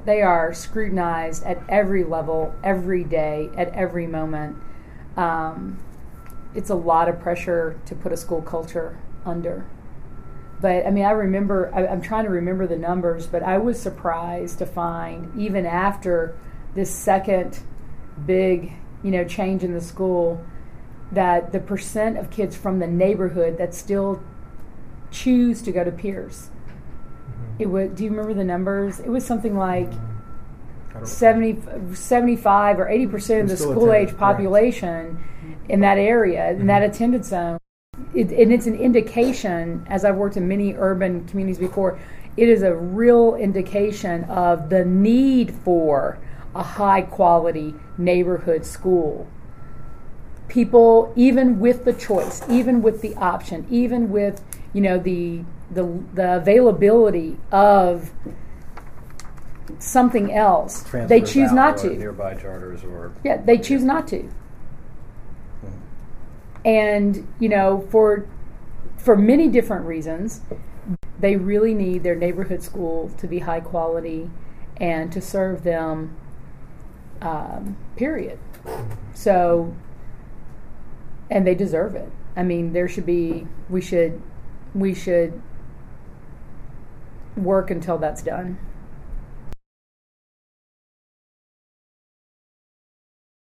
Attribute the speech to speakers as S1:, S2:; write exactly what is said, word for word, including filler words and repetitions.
S1: they are scrutinized at every level, every day, at every moment. Um, it's a lot of pressure to put a school culture under. But I mean, I remember, I, I'm trying to remember the numbers, but I was surprised to find, even after this second big, you know, change in the school, that the percent of kids from the neighborhood that still choose to go to Pierce, mm-hmm. it would, do you remember the numbers? It was something like seventy, seventy-five or eighty percent of the school-age population right. in that area, mm-hmm. in that attendance zone. It, and it's an indication, as I've worked in many urban communities before, it is a real indication of the need for a high-quality neighborhood school. People, even with the choice, even with the option, even with, you know, the the, the availability of something else,
S2: Transfers
S1: they choose not to.
S2: Nearby charters or
S1: yeah, they choose yeah. not to. And, you know, for for many different reasons, they really need their neighborhood school to be high quality and to serve them, um, period. So, and they deserve it. I mean, there should be, we should, we should work until that's done.